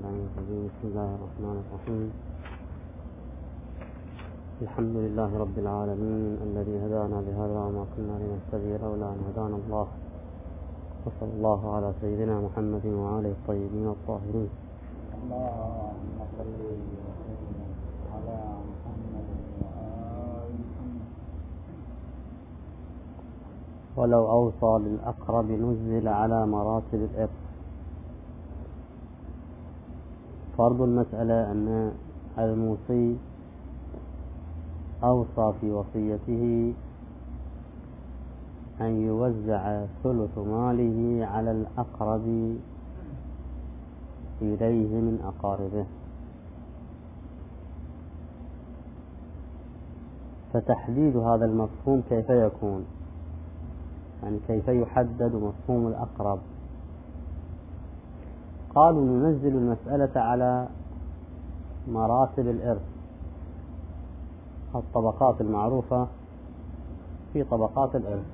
اللعين الرجيم. بسم الله الرحمن الرحيم. الحمد لله رب العالمين الذي هدانا لهذا وما كنا لنهتدي لولا أن هدانا الله، وصلى الله على سيدنا محمد وآله الطيبين الطاهرين. اللهم صل وسلم على محمد وآل محمد. ولو أوصى للأقرب نزل على مراتب الإرث. فرض المسألة أن الموصي أوصى في وصيته أن يوزع ثلث ماله على الأقرب إليه من أقاربه، فتحديد هذا المفهوم كيف يكون؟ يعني كيف يحدد مفهوم الأقرب؟ قالوا ننزل المسألة على مراتب الإرث، الطبقات المعروفة في طبقات الإرث.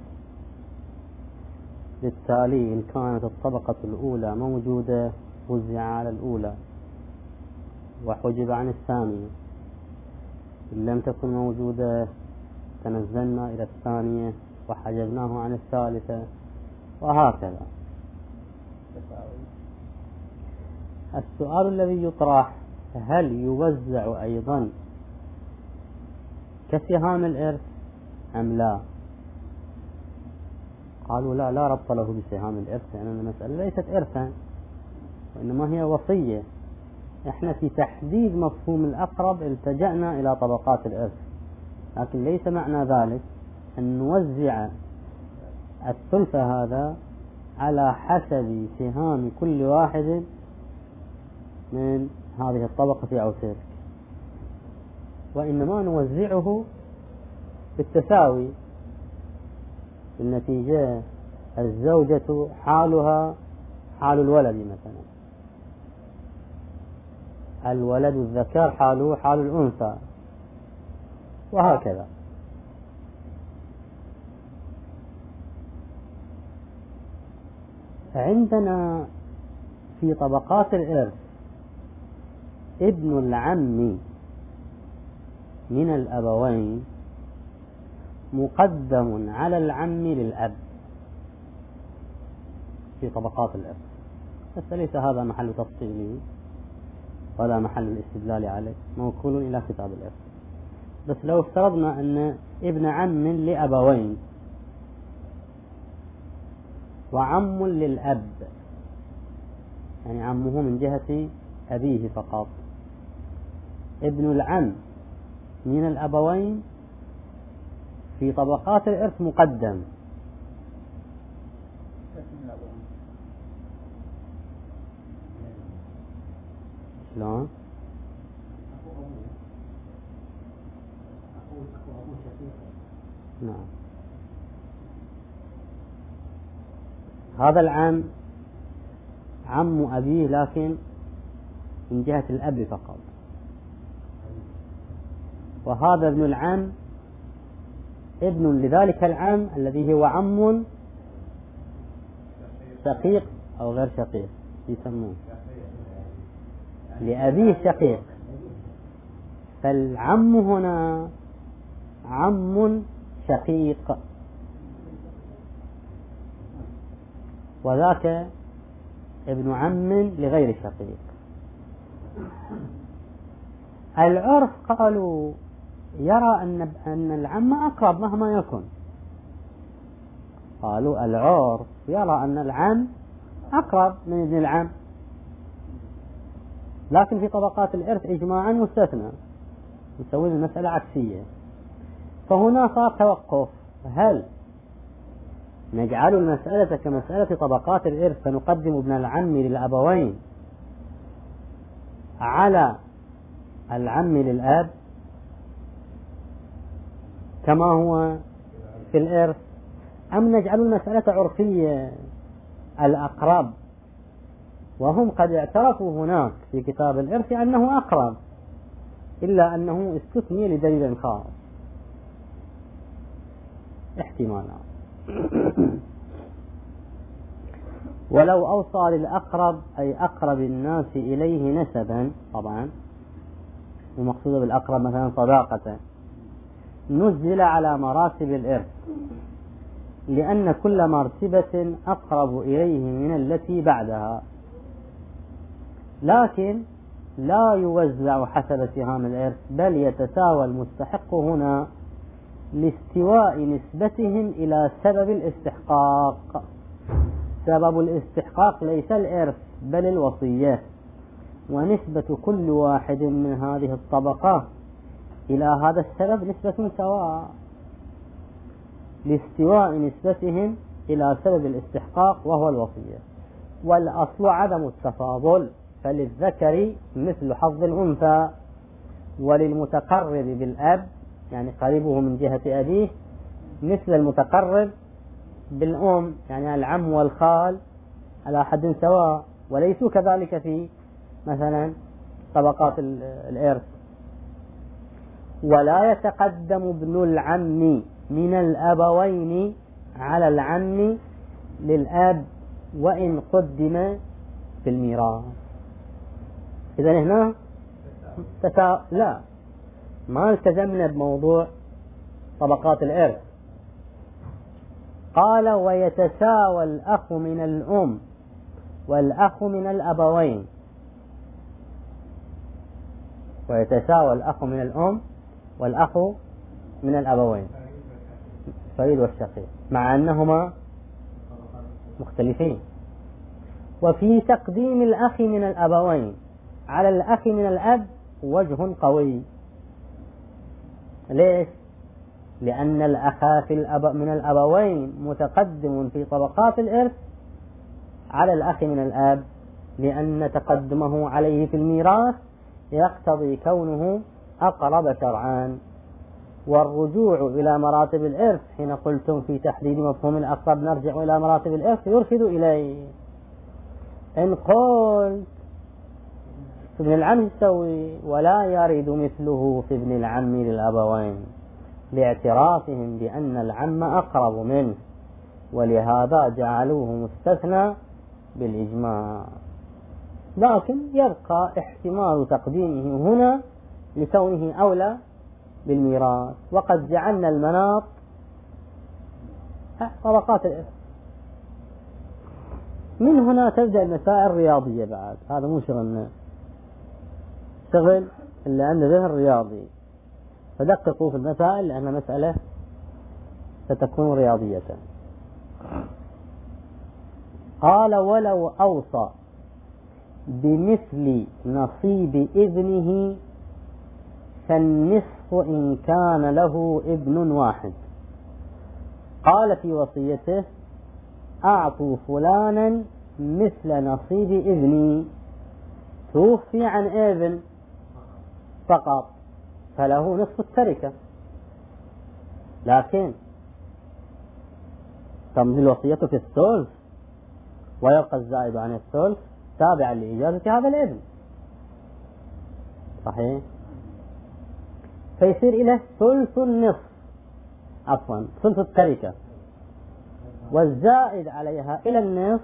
بالتالي إن كانت الطبقة الأولى موجودة وزع على الأولى وحجب عن الثانية، إن لم تكن موجودة تنزلنا إلى الثانية وحجبناه عن الثالثة، وهكذا. السؤال الذي يطرح: هل يوزع أيضا كسهام الإرث أم لا؟ قالوا لا ربط له بسهام الإرث، لأن المسألة ليست إرثا وإنما هي وصية. إحنا في تحديد مفهوم الأقرب التجأنا إلى طبقات الإرث، لكن ليس معنى ذلك أن نوزع الثلث هذا على حسب سهام كل واحد من هذه الطبقة أو تلك، وإنما نوزعه بالتساوي. النتيجة الزوجة حالها حال الولد مثلا، الولد الذكر حاله حال الأنثى، وهكذا. عندنا في طبقات الإرث ابن العم من الأبوين مقدم على العم للأب في طبقات الإرث، بس ليس هذا محل تفصيله ولا محل الاستدلال عليه، موكول إلى كتاب الإرث. بس لو افترضنا أن ابن عم لأبوين وعم للأب، يعني عمه من جهة أبيه فقط، ابن العم من الأبوين في طبقات الإرث مقدم. شلون؟ نعم، هذا العم عم أبيه لكن من جهة الأب فقط، وهذا ابن العم ابن لذلك العم الذي هو عم شقيق أو غير شقيق، يسموه لأبيه شقيق. فالعم هنا عم شقيق، وذاك ابن عم لغير شقيق. العرف قالوا يرى أن العم أقرب مهما يكن. قالوا العرف يرى أن العم أقرب من ابن العم، لكن في طبقات الإرث إجماعا مستثنى، نسوي المسألة عكسية. فهنا صار توقف: هل نجعل المسألة كمسألة طبقات الإرث فنقدم ابن العم للأبوين على العم للأب كما هو في الإرث، أم نجعل المسألة عرفية الأقرب، وهم قد اعترفوا هناك في كتاب الإرث أنه أقرب، إلا أنه استثني لدليل خاص. احتمالات. ولو أوصى للأقرب أي أقرب الناس إليه نسبا، طبعا ومقصود بالأقرب مثلا صداقة، نزل على مراتب الإرث، لأن كل مرتبة أقرب إليه من التي بعدها، لكن لا يوزع حسب سهام الإرث، بل يتساوى المستحق هنا لاستواء نسبتهم إلى سبب الاستحقاق. سبب الاستحقاق ليس الإرث بل الوصية، ونسبة كل واحد من هذه الطبقات إلى هذا السبب نسبة سواء، لاستواء نسبتهم إلى سبب الاستحقاق وهو الوصية. والأصل عدم التفاضل، فللذكر مثل حظ الأنثى، وللمتقرب بالأب يعني قريبه من جهة أبيه مثل المتقرب بالأم يعني العم والخال على حد سواء، وليسوا كذلك في مثلا طبقات الإرث. ولا يتقدم ابن العم من الأبوين على العم للأب وإن قدم في الميراث. إذا هنا لا، ما التزمنا بموضوع طبقات الإرث. قال ويتساوى الأخ من الأم والأخ من الأبوين، ويتساوى الأخ من الأم والأخ من الأبوين، الفريد والشقيق، مع أنهما مختلفين. وفي تقديم الأخ من الأبوين على الأخ من الأب وجه قوي. ليش؟ لأن الأخ من الأبوين متقدم في طبقات الإرث على الأخ من الأب، لأن تقدمه عليه في الميراث يقتضي كونه أقرب شرعا. والرجوع إلى مراتب الإرث حين قلتم في تحديد مفهوم الأقرب نرجع إلى مراتب الإرث يرشد إليه. إن قلت في ابن العم يستوي ولا يرد مثله في ابن العم للأبوين لاعترافهم بأن العم أقرب منه، ولهذا جعلوه مستثنى بالإجماع، لكن يبقى احتمال تقديمه هنا لكونه أولى بالميراث. وقد جعلنا المناط طبقات الإرث. من هنا تبدأ المسائل الرياضية بعد، هذا مو شغلنا، شغل اللي عنده ذهن رياضي، فدققوا في المسائل لأن مسألة ستكون رياضية. قال ولو أوصى بمثل نصيب ابنه فالنصف إن كان له ابن واحد. قال في وصيته أعطوا فلانا مثل نصيب ابني، توفي عن ابن فقط فله نصف التركة، لكن تمضي الوصية في الثلث ويبقى الزائد عن الثلث تابعا لإجازة هذا الابن، صحيح؟ فيصير إليه ثلث النصف، عفوا ثلث التركة، والزائد عليها إلى النصف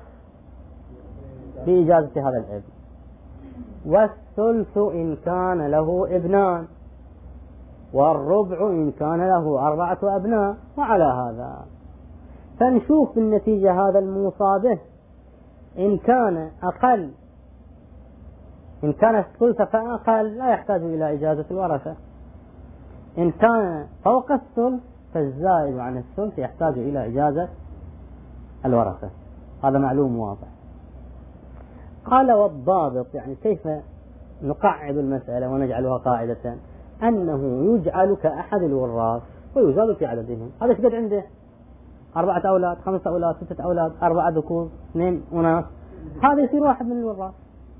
بإجازة هذا الابن. والثلث إن كان له ابنان، والربع إن كان له 4 أبناء، وعلى هذا فنشوف بالنتيجة هذا الموصى به إن كان أقل، إن كان الثلث فأقل لا يحتاج إلى إجازة الورثة، إن كان فوق الثلث فالزائد عن الثلث يحتاج إلى إجازة الورثة. هذا معلوم واضح. قال والضابط، يعني كيف نقعد المسألة ونجعلها قاعدة، أنه يجعل كأحد الوراث ويزاد في عددهم. هذا شقد عنده 4 أولاد 5 أولاد 6 أولاد 4 ذكور 2 أناث، هذا يصير واحد من الوراث.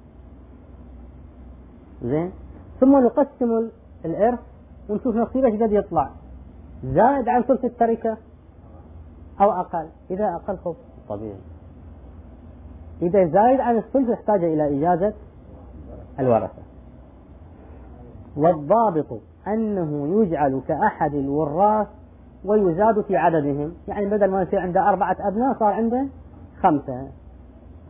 زين، ثم نقسم الإرث ونشوف نصيبه شقد يطلع، زائد عن ثلث التركة أو أقل. إذا أقل خب طبيعي، إذا زائد عن الثلث يحتاج إلى إجازة الورثة. والضابط أنه يجعل كأحد الوراث ويزاد في عددهم، يعني بدل ما يصير عنده 4 أبناء صار عنده 5،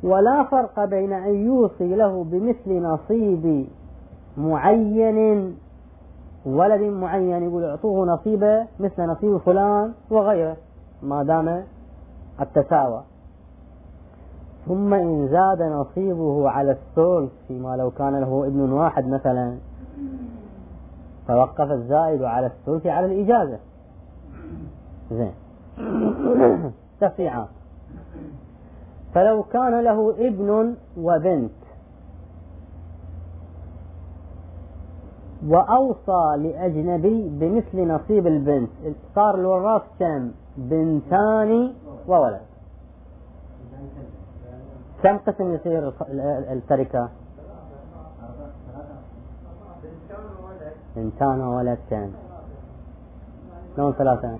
ولا فرق بين أن يوصي له بمثل نصيب معين، ولد معين يقول اعطوه نصيبه مثل نصيب فلان وغيره ما دام التساوى. ثم إن زاد نصيبه على الثلث فيما لو كان له ابن واحد مثلا، توقف الزائد على الثلث على الإجازة. زين. تفريعات. فلو كان له ابن وبنت وأوصى لأجنبي بمثل نصيب البنت، صار الوراث كم؟ بنتان وولد. كم قسم يصير التركة؟ بنتان وولد كم؟ لون ثلاثة؟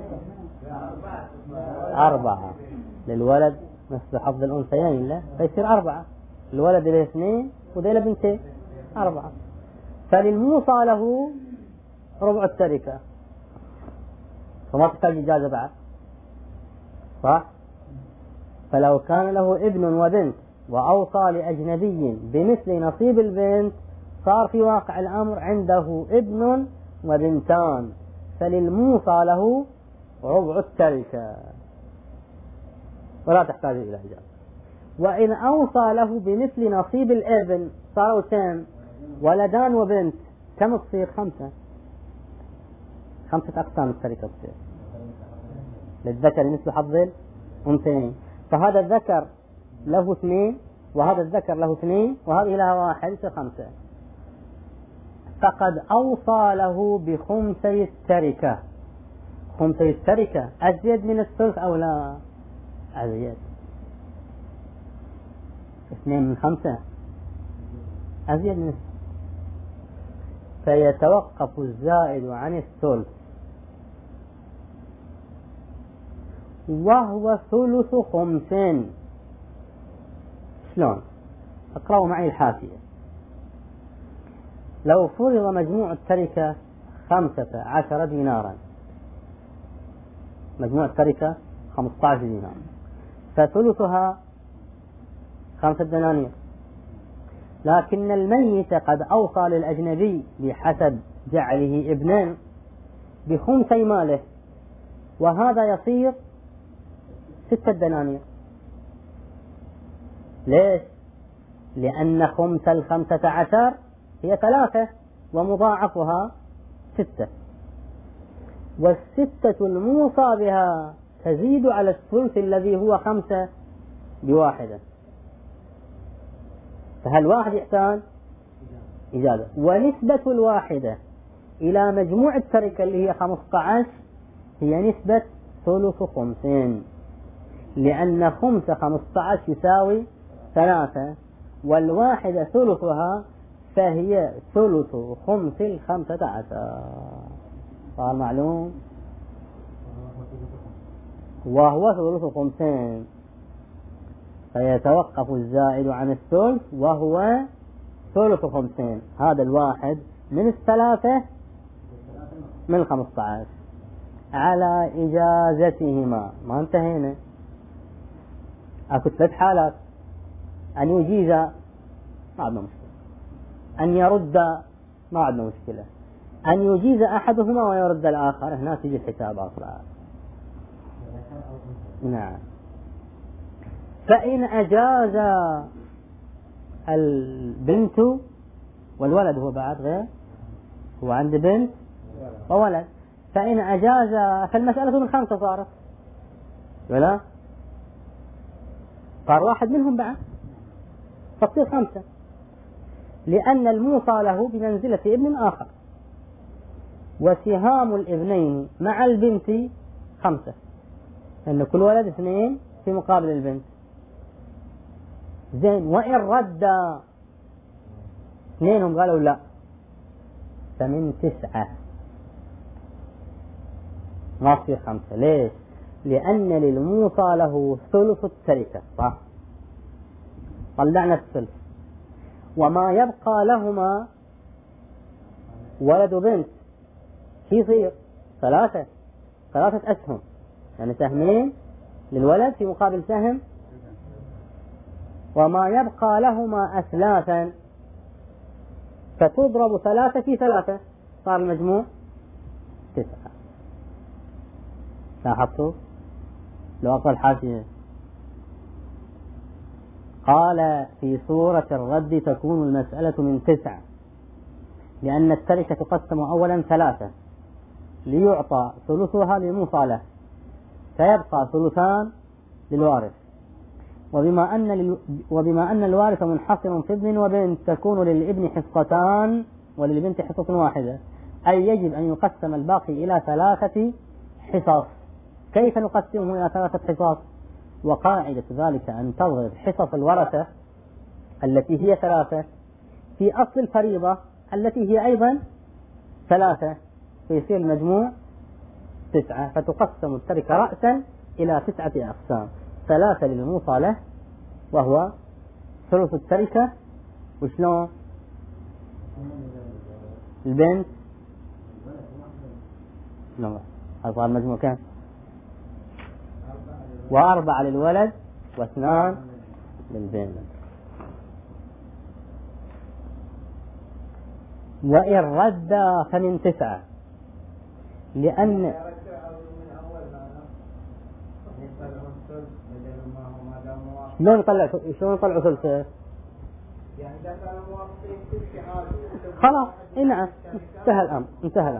4 للولد مثل حظ الأنثيين، لا فيصير 4. الولد له 2 وذي له 2 4. فللموصى له ربع التركة، فما تحتاج إجازة بعد، صح؟ فلو كان له ابن وبنت وأوصى لأجنبي بمثل نصيب البنت، صار في واقع الأمر عنده ابن وبنتان، فللموصى له ربع التركة ولا تحتاج إلى إجازة. وإن أوصى له بمثل نصيب الابن، صاروا كم؟ ولدان وبنت، كم تصير؟ 5. 5 أقسام التركة تصير. للذكر مثل حظ الأنثيين، فهذا الذكر له 2 وهذا الذكر له 2 وهذه لها 1، يصير 5. فقد أوصى له بخمسي التركة. خمسي التركة أزيد من الثلث أو لا؟ أزيد. 2 من 5 أزيد من الثلث. فيتوقف الزائد عن الثلث وهو ثلث 5. شلون؟ اقرأوا معي الحاشية. لو فرض مجموع التركة 15 دينارا، مجموع التركة 15 دينار، فثلثها 5 دنانير، لكن الميت قد أوصى للأجنبي بحسب جعله ابنين بخمسي ماله، وهذا يصير 6 دنانير. ليش؟ لأن خمس 15 هي 3 ومضاعفها 6، والستة الموصى بها تزيد على الثلث الذي هو 5 بواحدة، فهل واحد يحتاج إجازة. ونسبة الواحدة إلى مجموع التركة اللي هي 15 هي نسبة ثلث 5، لأن 15 يساوي 3، والواحدة ثلثها، فهي ثلث 15. صار معلوم؟ وهو ثلث 5. فيتوقف الزائد عن الثلث وهو ثلث 5. هذا الواحد من 3 من 15 على إجازتهما. ما انتهينا، أكو 3 حالات: أن يجيز ما عندنا مشكلة، أن يرد ما عندنا مشكلة، أن يجيز أحدهما ويرد الآخر. هنا تيجي الحساب أصلا. نعم. فإن أجاز البنت والولد، هو بعد غير، هو عند بنت وولد، فإن أجاز، فالمسألة من 5 صارت، ولا صار واحد منهم بعد، فتصير 5، لأن الموصى له بمنزلة ابن آخر، وسهام الابنين مع البنت 5، لأن كل ولد 2 في مقابل البنت. زين. وإن رد 2 قالوا لا، فمن 9 ما تصير 5. ليش؟ لأن للموصى له ثلث التركة، صح؟ طلعنا الثلث، وما يبقى لهما ولد وبنت شي يصير 3 أسهم، يعني سهمين للولد في مقابل سهم وما يبقى لهما أثلاثا فتضرب 3 في 3 صار المجموع 9. لاحظتوا؟ لو أقرأ الحاشية قال في سورة الرد تكون المسألة من 9 لأن التركة تقسم أولا 3 ليعطى ثلثها للموصى فيبقى ثلثان للوارث، وبما أن الوارث منحصر في ابن وبنت تكون للابن حصتان وللبنت حصة واحدة، أي يجب أن يقسم الباقي إلى 3 حصص. كيف نقسمه إلى 3 حصص؟ وقاعدة ذلك أن تضرب حصص الورثة التي هي 3 في أصل الفريضة التي هي أيضا 3 فيصير المجموع 9، فتقسم التركة رأسا إلى 9 أقسام: 3 للموصى له وهو ثلث التركة، وشلون البنت لا هذا المجموع كم؟ 4 للولد و2 للبنت. وإن رد فمن 9 لأن شلون يطلعوا ثلثه؟ خلاص نعم انتهى الأمر.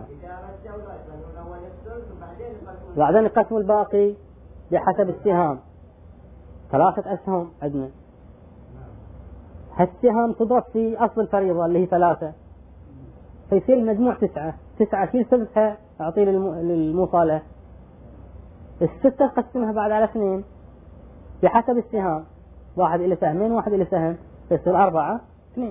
وبعدين يقسموا الباقي بحسب السهام، 3 أسهم عندنا، هالسهام تضرب في أصل الفريضة اللي هي 3 فيصير المجموع 9. 9 شيل ثلثها أعطيه للموصى له، 6 قسمها بعد على 2 بحسب السهام، 1 إلى سهمين 1 إلى سهم فيصير 4 2.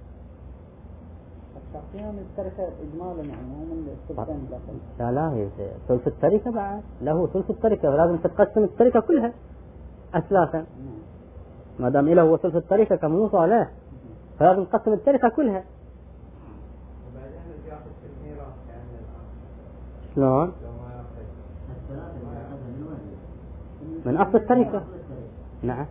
التقسيم التركة إجمالا يعني مو من الثلثين داخل. لا هي ثلث التركة بعد له ثلث التركة، فلازم تتقسم التركة كلها أثلاثا ما دام له هو ثلث التركة كموصى له فلازم تقسم التركة كلها. شلون؟ من أصل التركة. نعم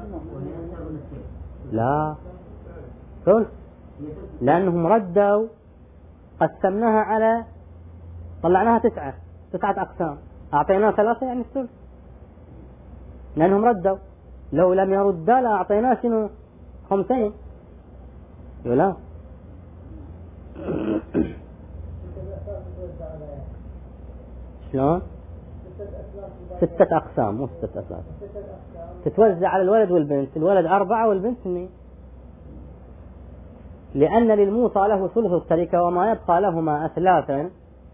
لا ثلث، لأنهم ردوا قسمناها على طلعناها 9 أقسام، أعطيناها 3 يعني الثلث، لأنهم ردوا. لو لم يردا لا أعطيناه شنو 5 ولا شلون 6 أقسام مو 6 أثلاث، تتوزع على الولد والبنت، الولد 4 والبنت 2، لأن للموصى له ثلث التركة وما يبقى لهما أثلاثا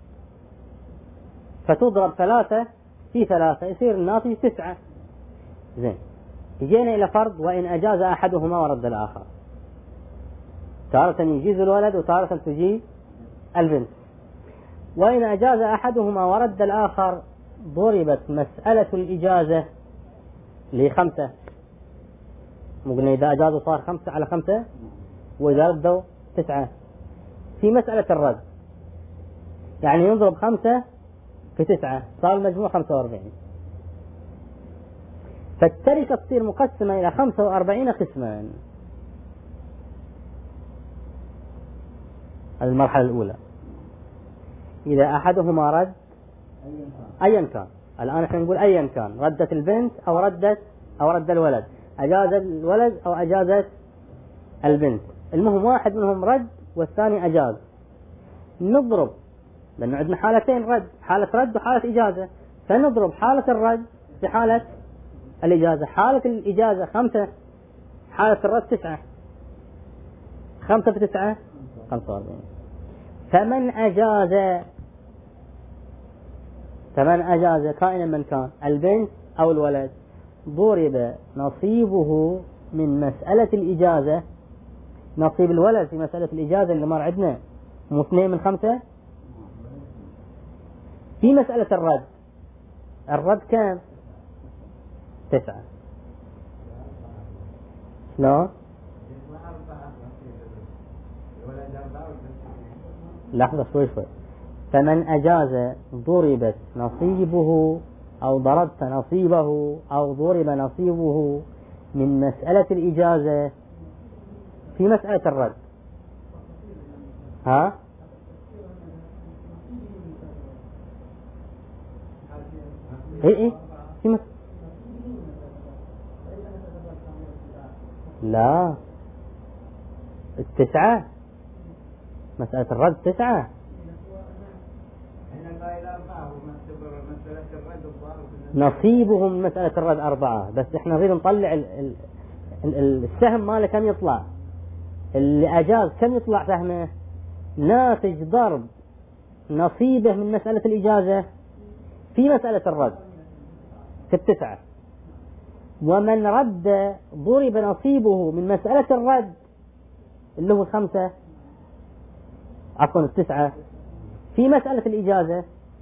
فتضرب 3 في 3 يصير الناتج 9. زين، جينا إلى فرض وإن أجاز أحدهما ورد الآخر، تارة يجيز الولد وتارة تجيز البنت. وإن أجاز أحدهما ورد الآخر ضربت مسألة الإجازة اللي 5، مقلنا إذا أجازوا صار 5 على 5 وإذا ردوا 9. في مسألة الرد يعني ينضرب 5 في 9 صار المجموع 45، فالتركة تصير مقسمة إلى 45 قسما. هذه المرحلة الأولى. إذا أحدهما رد أيا كان، الآن احنا نقول أيا كان، ردت البنت أو رد الولد، أجاز الولد أو أجازت البنت، المهم واحد منهم رد والثاني أجاز، نضرب لأنه عندنا حالتين رد، حالة رد وحالة إجازة، فنضرب حالة الرد بحالة الإجازة. حالة الإجازة 5، حالة الرد 9، 5 في 9 45. فمن أجاز كائنا من كان البنت أو الولد ضرب نصيبه من مسألة الإجازة، نصيب الولد في مسألة الإجازة اللي مر عندنا مو 2 من 5. في مسألة الرد كم 9. شلون؟ لحظة شوي. فمن أجاز ضربت نصيبه أو ضربت نصيبه أو ضرب نصيبه من مسألة الإجازة في مسألة الرد. ها؟ إيه في لا، التسعة مسألة الرد 9. نصيبهم من مسألة الرد 4، بس احنا نريد نطلع السهم ماله كم يطلع، اللي أجاز كم يطلع سهمه، ناتج ضرب نصيبه من مسألة الإجازة في مسألة الرد في 9. ومن رد ضرب نصيبه من مسألة الرد اللي هو 5، عفوا 9 في مسألة الإجازة،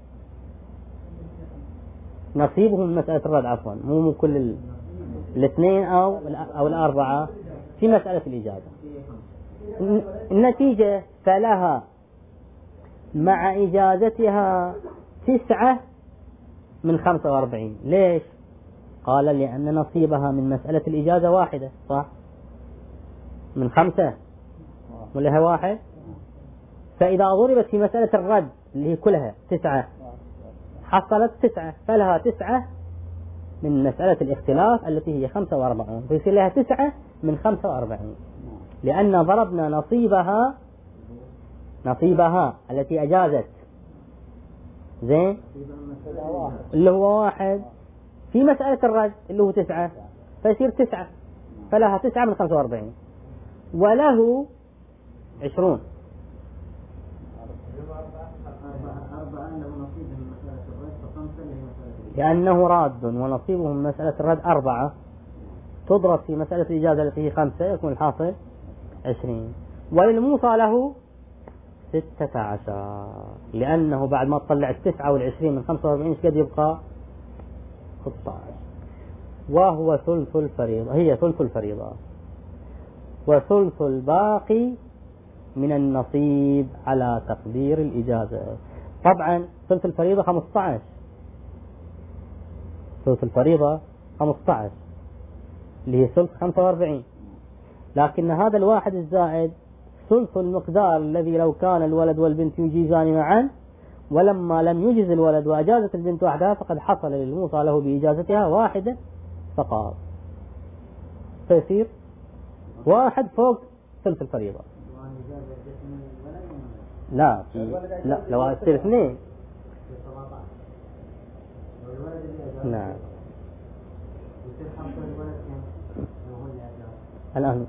نصيبه من مسألة الرد، عفوا مو كل الاثنين أو 4 في مسألة الإجازة. النتيجة فلها مع إجازتها 9 من 45. ليش؟ قال لأن نصيبها من مسألة الإجازة 1، صح؟ من 5 ولها 1، فإذا ضربت في مسألة الرد اللي هي كلها 9 حصلت 9، فلها 9 من مسألة الاختلاف التي هي 45، فيصير لها 9 من 45، لأن ضربنا نصيبها التي أجازت زين اللي هو 1 في مسألة الرد اللي هو 9، فيصير 9، فلها 9 من 45 وله 20. لأنه راد ونصيبه من مسألة الرد 4 تضرب في مسألة الإجازة التي هي 5 يكون الحاصل 20. وللموصى له 16، لأنه بعد ما تطلع 9 و20 من 45 قد يبقى 16، وهو ثلث الفريضة، هي ثلث الفريضة، وثلث الباقي من النصيب على تقدير الإجازة. طبعا ثلث الفريضة 15، ثلث الفريضة 15 اللي هي ثلث 45، لكن هذا الواحد الزائد ثلث المقدار الذي لو كان الولد والبنت يجيزان معا، ولما لم يجز الولد وأجازت البنت وحدها فقد حصل للموصى له بإجازتها 1 فقط، فيصير 1 فوق ثلث الفريضة. لا لو يصير 2. نعم الآن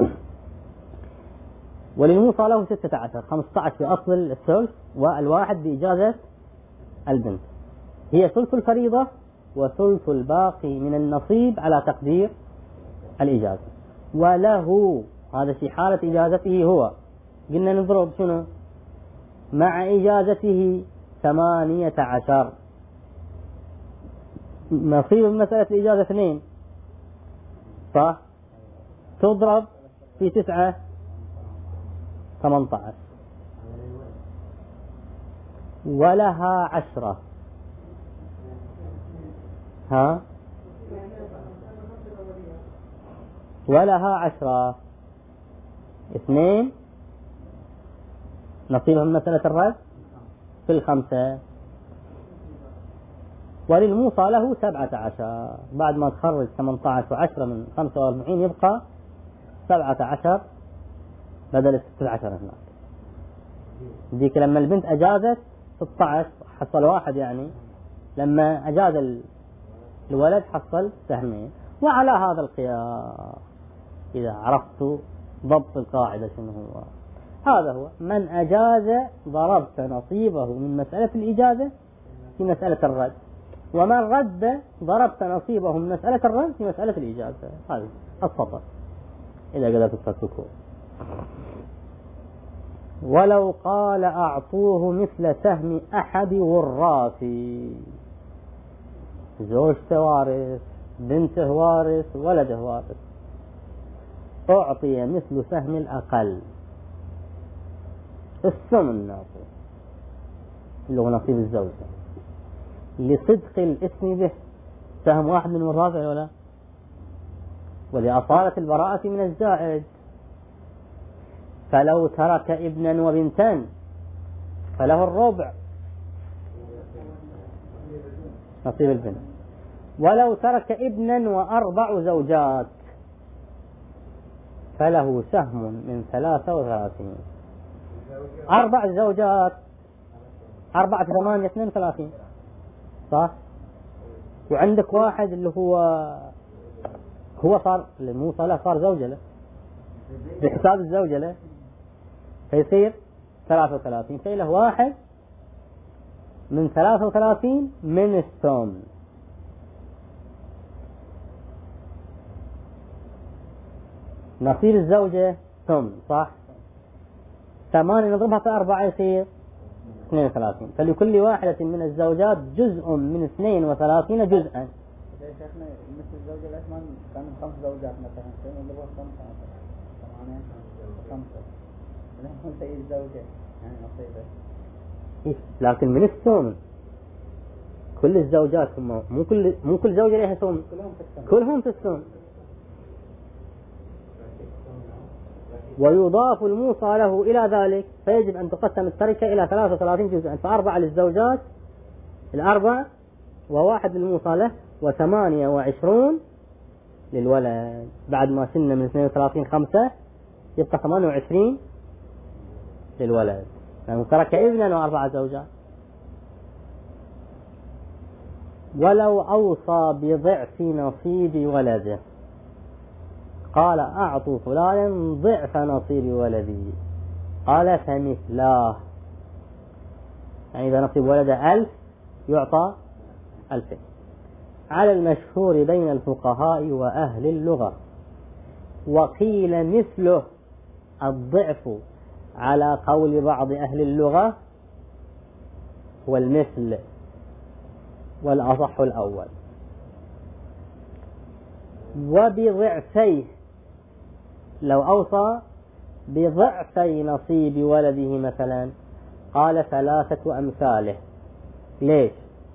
وللموصى له 16، 15 في أصل الثلث والواحد بإجازة البنت، هي ثلث الفريضة وثلث الباقي من النصيب على تقدير الإجازة. وله هذا في حالة إجازته هو، قلنا نضرب شنو مع إجازته 18، نصيب مسألة الإجازة 2 صح، تضرب في 9 18، ولها 10. ها ولها 10 2 نصيبها من مسألة الرد في 5، وللموصى له 17 بعد ما تخرج 18 و10 من 45 يبقى 17 بدل 16 هناك. ديك لما البنت أجازت 16 حصل 1، يعني لما أجاز الولد حصل 2. وعلى هذا القياس إذا عرفت ضبط القاعدة شنو هو، هذا هو من أجاز ضربت نصيبه من مسألة الإجازة في مسألة الرد، ومن رد ضربت نصيبه من مسألة الرد في مسألة الإجازة. هذا السطر إذا قدرت تفككه. ولو قال أعطوه مثل سهم أحد وراثي، زوجته وارث، بنته وارث، ولده وارث، أعطي مثل سهم الأقل الثمن ناطق اللي هو نصيب الزوجة لصدق الاسم به. سهم واحد من الوراثة ولا ولأصالة البراءة من الزائد. فلو ترك ابنا وبنتا فله الربع نصيب البنت. ولو ترك ابنا وأربع زوجات فله سهم من 33. 4 زوجات 4 في 8 32 صح. وعندك واحد اللي هو صار مو صالح، صار زوجة له بحساب الزوجة له، فيصير 33. فله 1 من 33 من الثمن. نصيب الزوجة ثمن صح. 8 نضربها في 4 يصير 32. فلكل واحدة من الزوجات جزء من 32 جزءا. يا شيخنا مثل الزوجة الأثمان كانوا 5 زوجات مثلا، كانوا نضربها 5 8 5 لهم زي الزوجة يعني نصيبه. لكن من الثمن كل الزوجات هم مو كل زوجة لها ثمن، كلهم في الثمن. ويضاف الموصى له إلى ذلك، فيجب أن تقسم التركة إلى 33 جزءا، ف4 للزوجات 4 و1 للموصى له و28 للولد. بعد ما شلنا من 32 5 يبقى 28 للولد، يعني ترك ابنا و4 زوجات. ولو أوصى بضعف نصيب ولده قال أعطوا فلانا ضعف نصيب ولدي، قال فمثلاه، يعني إذا نصيب ولده 1000 يعطى 2000 على المشهور بين الفقهاء وأهل اللغة. وقيل مثله الضعف على قول بعض أهل اللغة والمثل، والأصح الأول. وبضعفيه، لو أوصى بضعفي نصيب ولده مثلا قال 3 أمثاله. ليش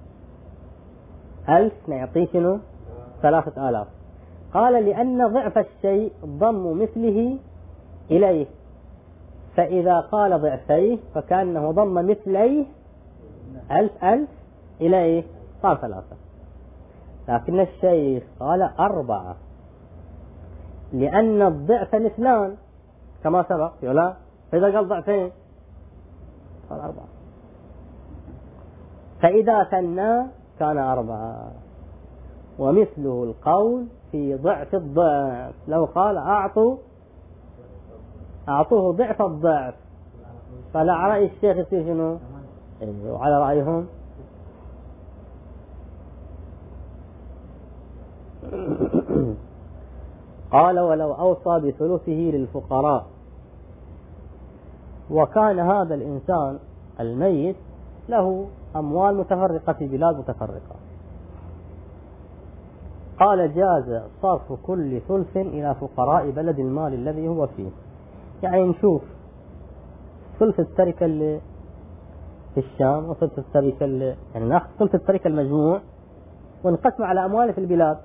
1000 نعطيه شنو 3000؟ قال لأن ضعف الشيء ضم مثله إليه، فإذا قال ضعفيه فكأنه ضم مثليه 1000 إليه صار 3. لكن الشيخ قال 4 لأن الضعف مثلان كما سبق ولا، فإذا قال ضعفين قال 4، فإذا ثنى كان 4. ومثله القول في ضعف الضعف، لو قال أعطوه ضعف الضعف، فلا على رأي الشيخ يصير شنو؟ وعلى رأيهم قال ولو أوصى بثلثه للفقراء وكان هذا الإنسان الميت له أموال متفرقة في بلاد متفرقة، قال جاز صرف كل ثلث إلى فقراء بلد المال الذي هو فيه. يعني نشوف ثلث التركة اللي في الشام وثلث التركة اللي يعني ناخذ ثلث التركة المجموع ونقسمه على أموال في البلاد،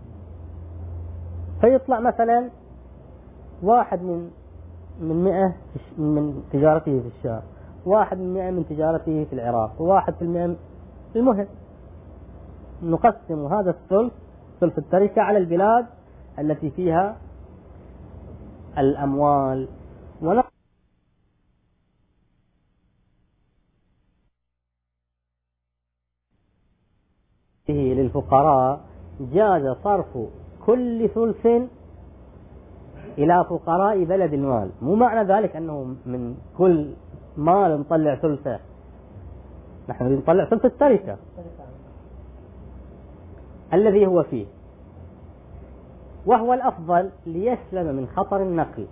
فيطلع مثلا 1 من 100 من تجارته في الشام، 1 من 100 من تجارته في العراق، 1 في 100. المهم نقسم هذا الثلث ثلث التركة على البلاد التي فيها الأموال للفقراء. جاز صرف كل ثلث إلى فقراء بلد المال. مو معنى ذلك أنه من كل مال نطلع ثلثه، نحن نطلع ثلث التركة الذي هو فيه، وهو الأفضل ليسلم من خطر النقل.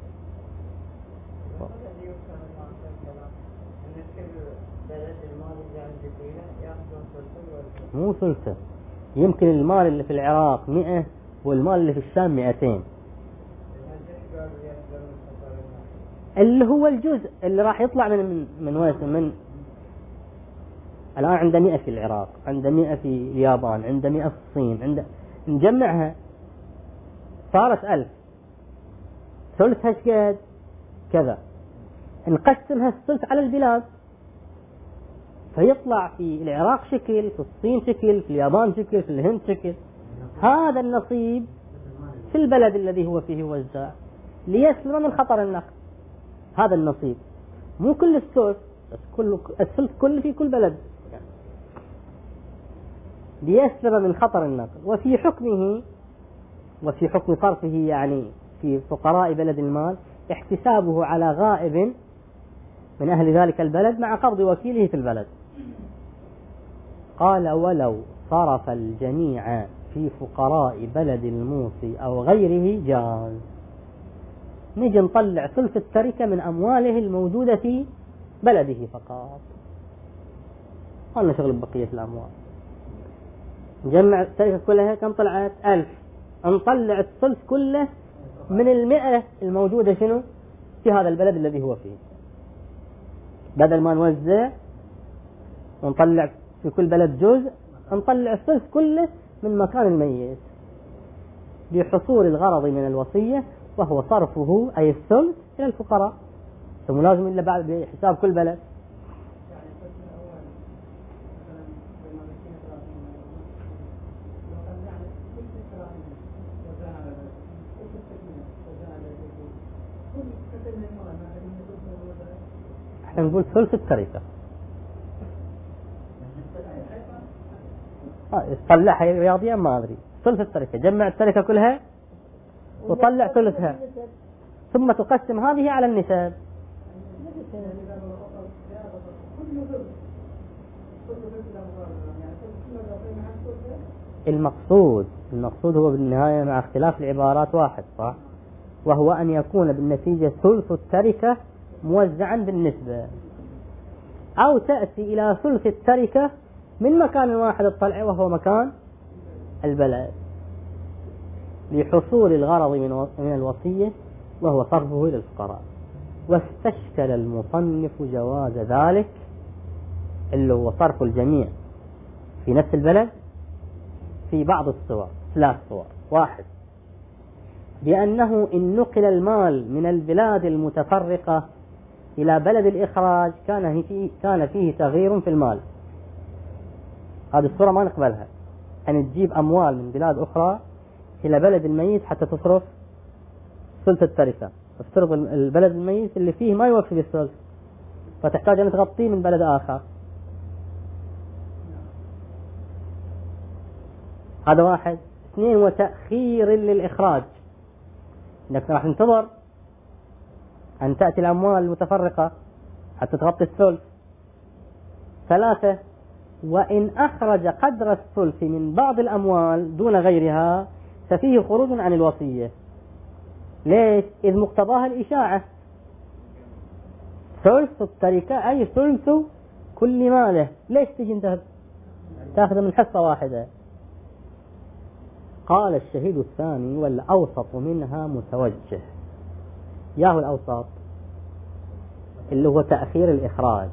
مو ثلثه، يمكن المال اللي في العراق 100 والمال اللي في الشام 200، اللي هو الجزء اللي راح يطلع من الآن عنده 100 في العراق، عنده 100 في اليابان، عنده 100 في الصين، عنده نجمعها صارت 1000 ثلثها شقد كذا، نقسمها الثلث على البلاد، فيطلع في العراق شكل، في الصين شكل، في اليابان شكل، في الهند شكل. هذا النصيب في البلد الذي هو فيه وزع ليسلم من خطر النقل. هذا النصيب مو كل الثلث، بس الثلث كل في كل بلد ليسلم من خطر النقل. وفي حكمه وفي حكم صرفه يعني في فقراء بلد المال احتسابه على غائب من أهل ذلك البلد مع قبض وكيله في البلد. قال ولو صرف الجميع في فقراء بلد الموصي أو غيره جاز. نجي نطلع ثلث التركة من أمواله الموجودة في بلده فقط، ما لنا شغل ببقية الأموال. نجمع التركة كلها كم طلعت؟ 1000. نطلع الثلث كله من 100 الموجودة شنو في هذا البلد الذي هو فيه، بدل ما نوزع ونطلع في كل بلد جزء، نطلع الثلث كله من مكان الميت لحصول الغرض من الوصية، وهو صرفه أي الثلث إلى الفقراء، ثم لازم إلا بعد بحساب كل بلد. احنا نقول ثلث التركة، طلعها رياضيا ما أدري، ثلث التركة، جمع التركة كلها وطلع ثلثها، ثم تقسم هذه على النساب. المقصود هو بالنهاية مع اختلاف العبارات واحد، صح؟ وهو أن يكون بالنتيجة ثلث التركة موزعا بالنسبة، أو تأتي إلى ثلث التركة من مكان واحد الطلع وهو مكان البلد لحصول الغرض من الوصية وهو صرفه إلى الفقراء. واستشكل المصنف جواز ذلك اللي هو صرف الجميع في نفس البلد في بعض الصور، 3 صور. 1 بأنه إن نقل المال من البلاد المتفرقة إلى بلد الإخراج كان فيه تغيير في المال. هذه الصورة ما نقبلها، أن تجيب أموال من بلاد أخرى إلى بلد الميت حتى تصرف ثلث التركة، افترض البلد الميت اللي فيه ما يوفي بالثلث، فتحتاج أن تغطيه من بلد آخر. هذا 1. 2 وتأخير للإخراج، إنك راح تنتظر أن تأتي الأموال المتفرقة حتى تغطي الثلث. 3 وإن أخرج قدر الثلث من بعض الأموال دون غيرها ففيه خروج عن الوصية. ليش؟ إذ مقتضاها الإشاعة، ثلث التركة أي ثلث كل ماله، ليش تجي انت تأخذ من حصة واحدة؟ قال الشهيد الثاني والأوسط منها متوجه. ياهو الأوسط اللي هو تأخير الإخراج،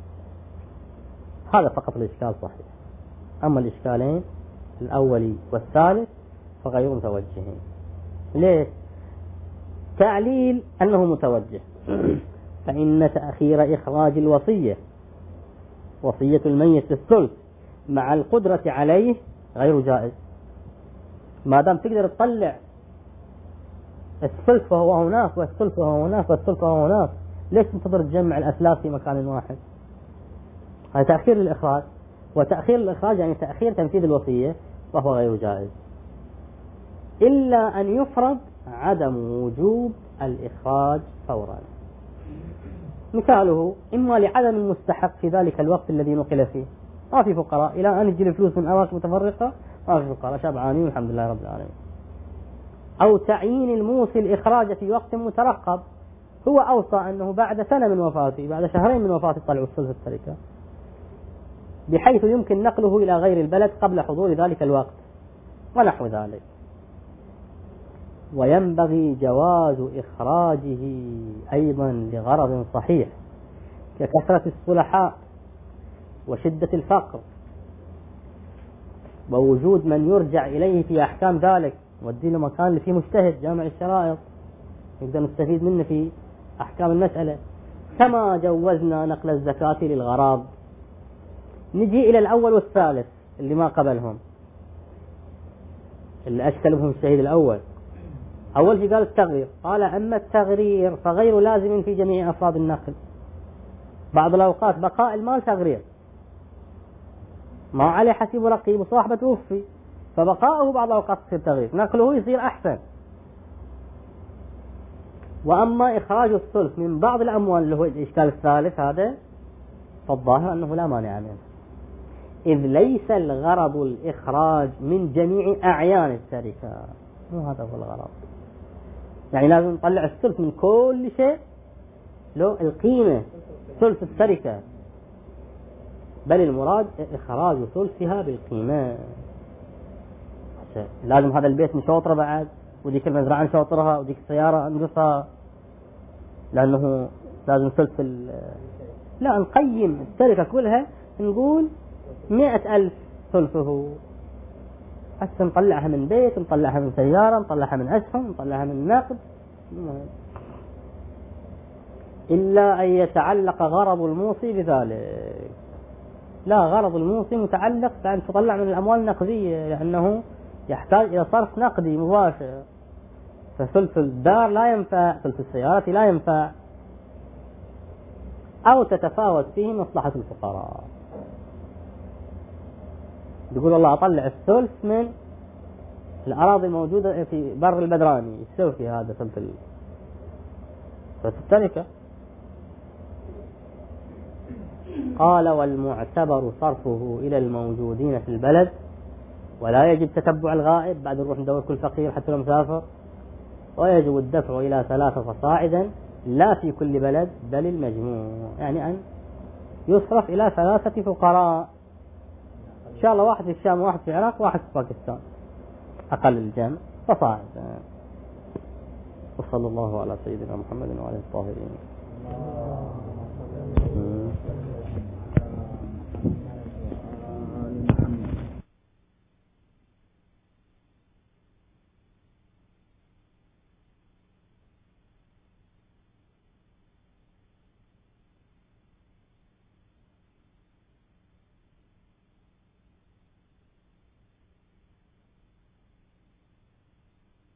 هذا فقط الإشكال صحيح، أما الإشكالين الأولي والثالث فغير متوجهين. ليش؟ تعليل أنه متوجه فإن تأخير إخراج الوصية، وصية الميت الثلث مع القدرة عليه غير جائز. ما دام تقدر تطلع الثلث وهو هناك والثلث وهو هناك والثلث وهو هناك، ليش تنتظر تجمع الأثلاث في مكان واحد؟ هذا تأخير الإخراج، وتأخير الإخراج يعني تأخير تنفيذ الوصية وهو غير جائز، إلا أن يفرض عدم وجوب الإخراج فورا. مثاله إما لعدم المستحق في ذلك الوقت الذي نقل فيه، ما في فقراء، إلى أن يجي الفلوس من أماكن متفرقة ما في فقراء، شبعانين والحمد لله رب العالمين. أو تعيين الموصي الإخراج في وقت مترقب، هو أوصى أنه بعد سنة من وفاته، بعد 2 شهرين من وفاته طلعوا ثلث التركة، بحيث يمكن نقله إلى غير البلد قبل حضور ذلك الوقت ونحو ذلك. وينبغي جواز إخراجه أيضا لغرض صحيح ككثرة الصلحاء وشدة الفقر ووجود من يرجع إليه في أحكام ذلك، ودي له مكان اللي فيه مجتهد جامع الشرائط نقدر نستفيد منه في أحكام المسألة. كما جوزنا نقل الزكاة للغراب. نجي إلى الأول والثالث اللي ما قبلهم، اللي أشكل بهم الشهيد الأول. أول شيء قال التغرير، قال أما التغرير فغير لازم في جميع أفراد النقل. بعض الأوقات بقاء المال تغرير، ما عليه حسيب رقيب وصاحبه توفي، فبقاءه بعض الأوقات يصير تغرير، نقله يصير أحسن. وأما إخراج الثلث من بعض الأموال اللي هو الإشكال الثالث هذا، فالظاهر أنه لا مانع منه، إذ ليس الغرض الإخراج من جميع أعيان التركة، مو هذا هو الغرض. يعني لازم نطلع الثلث من كل شيء له القيمة ثلث التركة، بل المراد إخراج ثلثها بالقيمة. لازم هذا البيت نشوطره بعد، وديك المزرعة نشوطرها، وديك السيارة نقصها، لأنه لازم ثلث لا، نقيم التركة كلها، نقول 100,000 ثلثه، حتى نطلعها من بيت، نطلعها من سيارة، نطلعها من أسهم، نطلعها من نقد، إلا أن يتعلق غرض الموصي بذلك. لا، غرض الموصي متعلق بأن تطلع من الأموال النقدية، لأنه يحتاج إلى صرف نقدي مباشر، فثلث الدار لا ينفع، ثلث السيارة لا ينفع، أو تتفاوت فيه مصلحة الفقراء. يقول والله أطلع الثلث من الأراضي الموجودة في بر البدراني، يستوي في هذا ثلث التركة. قال والمعتبر صرفه إلى الموجودين في البلد، ولا يجب تتبع الغائب بعد نروح ندور كل فقير حتى لو مسافر، ويجب الدفع إلى 3 فصاعدا لا في كل بلد بل المجموع، يعني أن يصرف إلى 3 فقراء إن شاء الله، واحد في الشام، واحد في العراق، واحد في باكستان، أقل الجمع فصاعدا. وصلى الله على سيدنا محمد وعلى آله الطاهرين.